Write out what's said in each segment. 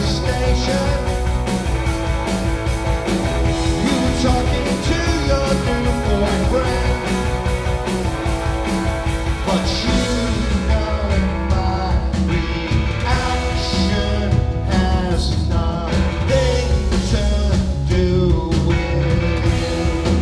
station. You were talking to your new boyfriend, but you know my reaction has nothing to do with you.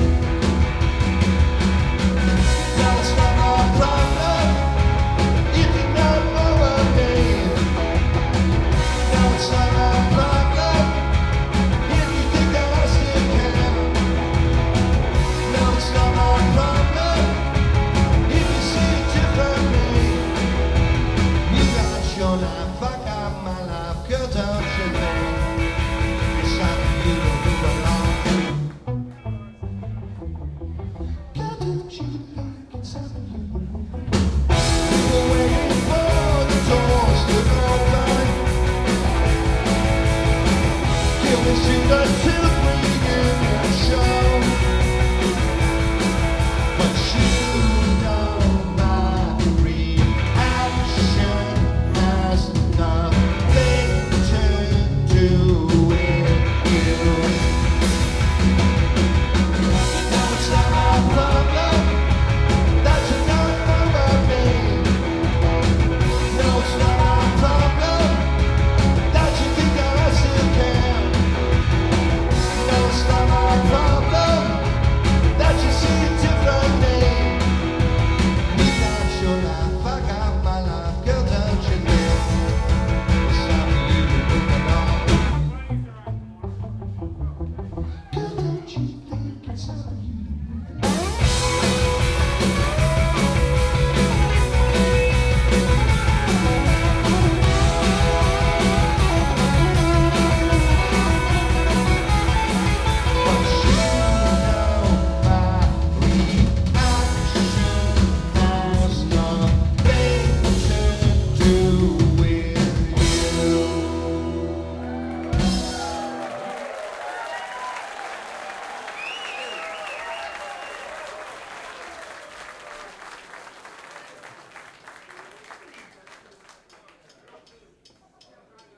Now it's not my problem if you don't know her name. Now it's not my problem if you think that I still can. Now it's not my problem if you see it differently. You got your life, I got my life, girl, don't you know? It's not you who belong. Girl, don't you think it's happening? We were waiting for the doors to open. Give us to the